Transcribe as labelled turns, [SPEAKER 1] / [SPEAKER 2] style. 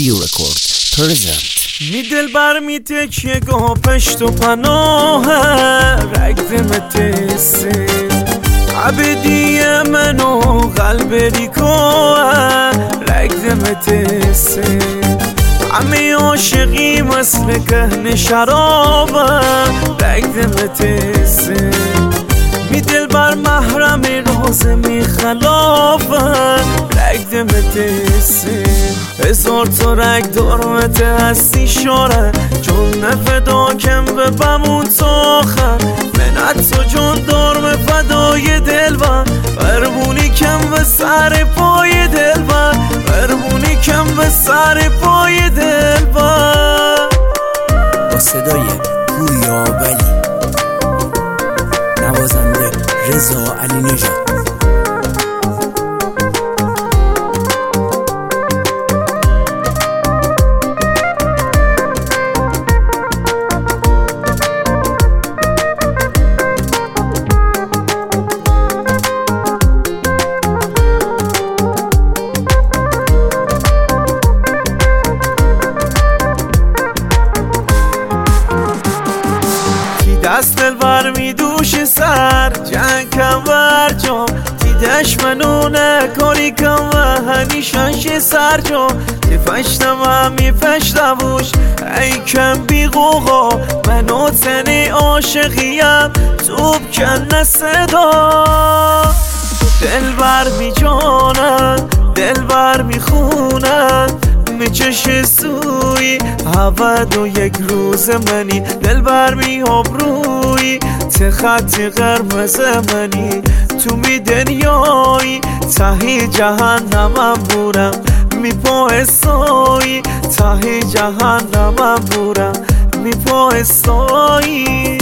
[SPEAKER 1] دیو رکورد پرزنت.
[SPEAKER 2] می دل بر می تکیه گاه پشت و پناه رگد متسی عبدی منو قلب ریکوه رگد متسی همه عاشقی مثل کهن شرابه رگد متسی می دل بر محرم روزه می خلافه رگد متسی هزار تا رگ دارمت هستی شاره چون نفدا کم به بمون تا آخر منت تو جون دارم فدای دل و برمونی کم به سر پای دل و برمونی کم به سر پای دل و
[SPEAKER 1] با صدای پویا ولی نوازنده رضا علی نژاد.
[SPEAKER 2] دست دل بر می دوش سر جنگ کم بر جا دیدش منو نکاری کم و همیشنش سر جا که فشتم هم می فشتموش ای کم بی غوغا منو تنی عاشقیم توب کن صدا دل بر می جانن دل بر می خونن میچش سوی هود و یک روز منی دل بر می آبروی ته خط قرمز منی تو می دنیایی تهی جهنمم بورم می پایستایی تهی جهنمم بورم می پایستایی